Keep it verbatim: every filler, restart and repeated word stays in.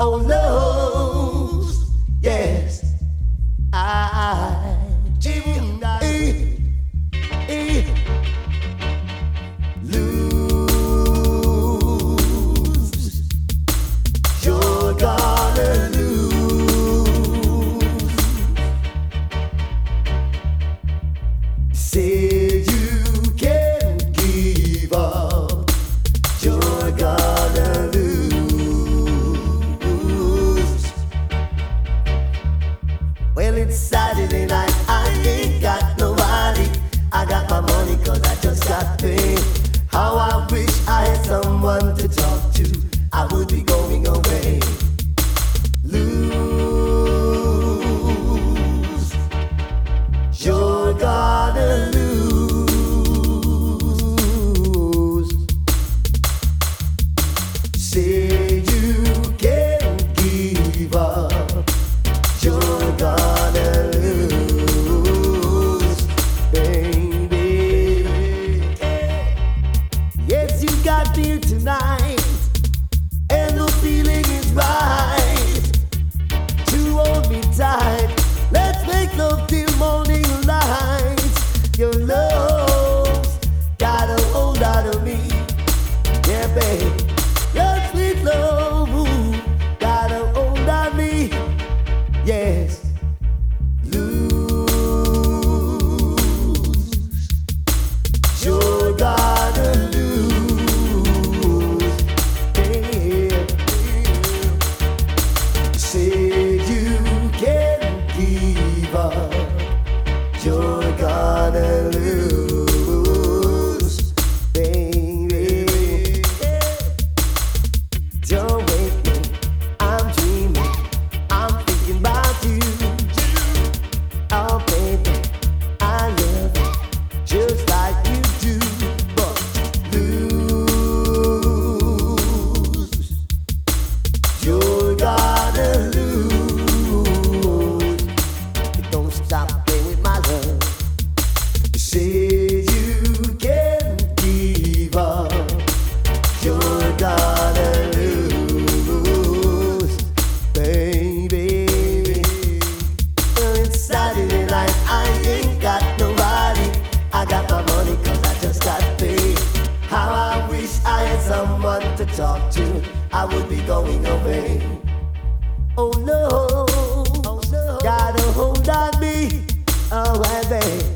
Oh no, yes, I didn't I, I lose. You're gonna lose. Say you can't give up. You're gonna lose. Well, it's Saturday night, I ain't got nobody. I got my money cause I just got paid. How I wish I had someone to talk to. I would be going away. Lose. You're gonna lose. Say you can't give up. You're gonna lose, baby. Yes, you got me tonight, and the feeling is right to hold me tight. Let's make love till morning light. Your love's got a hold out of me, yeah, babe. Your sweet love ooh, got a hold on me. Yes, lose. You're gonna lose. Yeah. Say you can't give up. You're gonna lose, baby. Don't wake me, I'm dreaming. I'm thinking about you. Oh, baby, I love you just like you do. But lose, you're gonna lose. Don't stop playing with my love. Say you can't give up. You're gonna lose, baby. Well, it's Saturday night, I ain't got nobody. I got my money cause I just got paid. How I wish I had someone to talk to. I would be going away. Oh no, oh no. Got a hold on me, oh baby.